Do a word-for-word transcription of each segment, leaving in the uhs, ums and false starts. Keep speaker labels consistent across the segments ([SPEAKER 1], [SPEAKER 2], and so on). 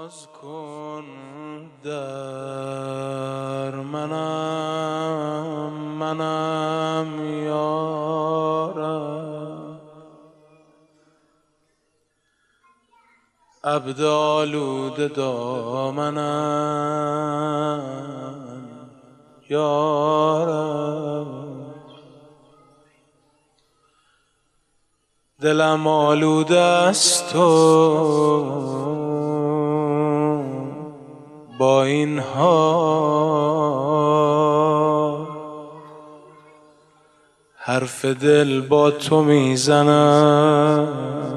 [SPEAKER 1] باز کن در منم منم یارم عبد آلوده دامنم یارم دلم آلوده است تو با این حال حرف دل با تو میزنم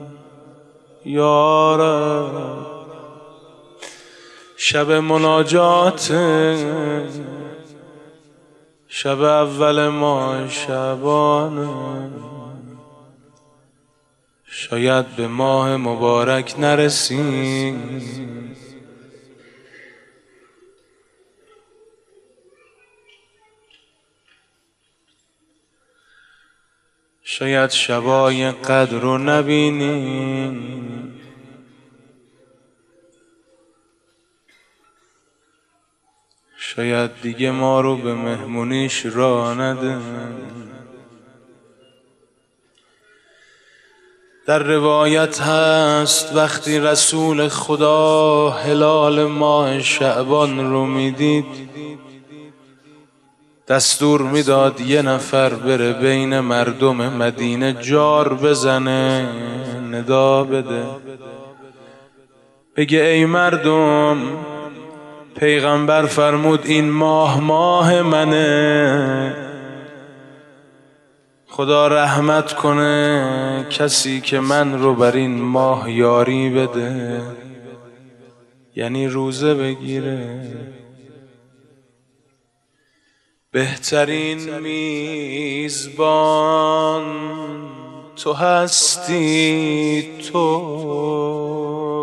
[SPEAKER 1] یارم شب مناجات شب اول ماه شعبان شاید به ماه مبارک نرسیم شاید شبای قدر رو نبینیم شاید دیگه ما رو به مهمونیش راه نده در روایت هست وقتی رسول خدا هلال ماه شعبان رو میدید دستور میداد یه نفر بره بین مردم مدینه جار بزنه ندا بده بگه ای مردم پیغمبر فرمود این ماه ماه منه خدا رحمت کنه کسی که من رو بر این ماه یاری بده یعنی روزه بگیره بهترین میزبان تو هستی تو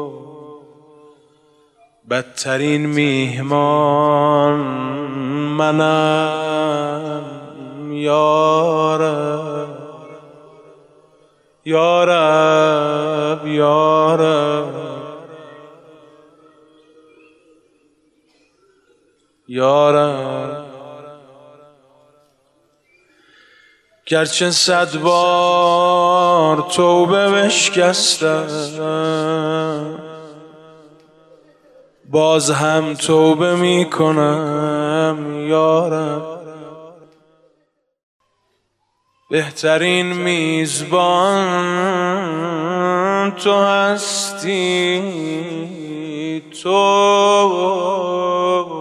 [SPEAKER 1] بدترین میهمان منم یارب یارب یارب یارب گرچه صد بار توبه بشکستم باز هم توبه میکنم یارب بهترین میزبان تو هستی تو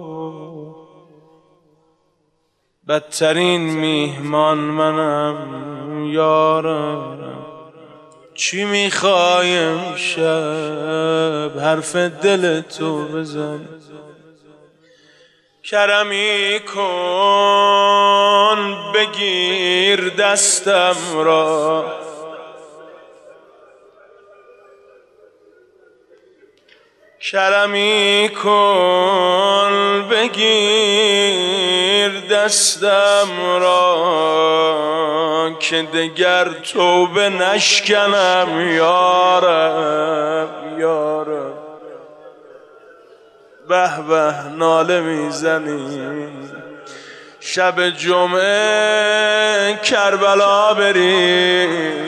[SPEAKER 1] بدترین میهمان منم یارم چی میخوایم شب حرف دل تو بزن کرمی کن بگیر دستم را کرمی کن بگیر دستم را که دگر توبه نشکنم یارب یارب به به ناله میزنی شب جمعه کربلا بری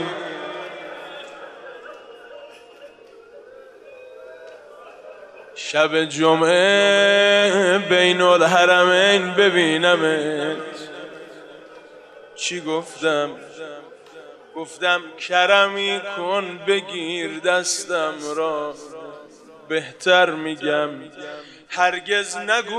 [SPEAKER 1] شب جمعه بین الحرمین ببینمت چی گفتم؟ گفتم کرمی کن بگیر دستم را بهتر میگم هرگز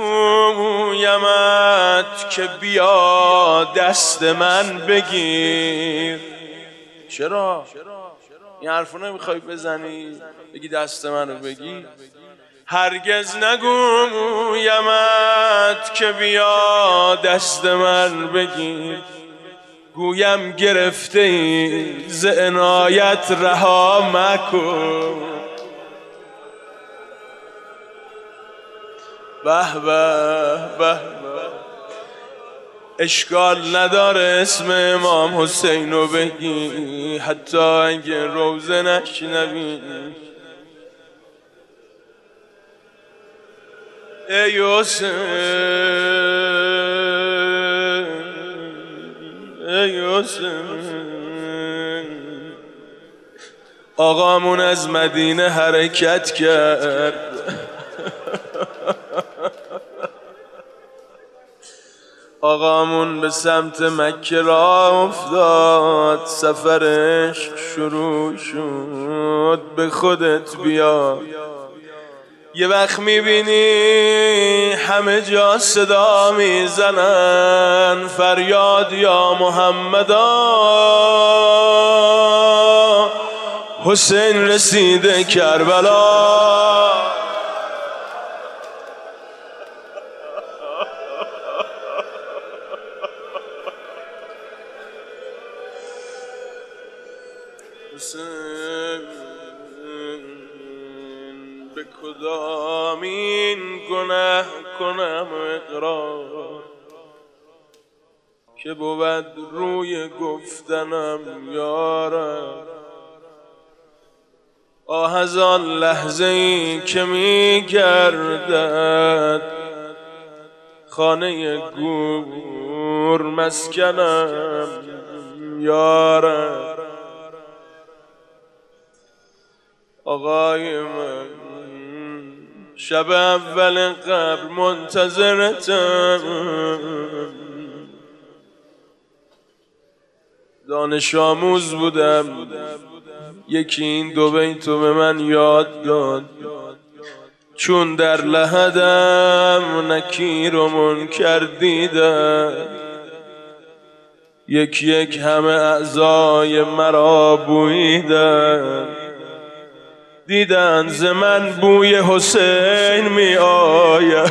[SPEAKER 1] نگویمت که بیا دست من بگیر چرا؟ این حرفو نمیخوای بزنی بگی دست منو بگی هرگز نگویمت که بیا دست من بگیر گویم گرفته ای ز عنایت رها مکن به به به اشکال نداره اسم امام حسین رو بگی حتی اگه روزه نشنوی ای حسین ای حسین آقامون از مدینه حرکت کرد آقامون به سمت مکه راه افتاد سفرش شروع شد به خودت بیا یه وقت میبینی همه جا صدا میزنن فریاد یا محمدا حسین رسیده کربلا حسین به کدامین گناه کنم اقرار که بود روی گفتنم یارم آه از آن لحظه ای که می گردد خانه گور مسکنم یارم آقای من شب اول قبر منتظرتم دانش آموز بودم یکی این دو بیتو به من یاد داد چون در لحدم نکیر و منکر دیدم یک یک همه اعضای مرا بویدن دیدن ز من بوی حسین می آید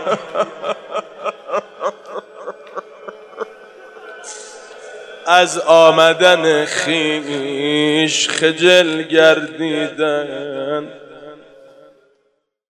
[SPEAKER 1] از آمدن خویش خجل گردیدن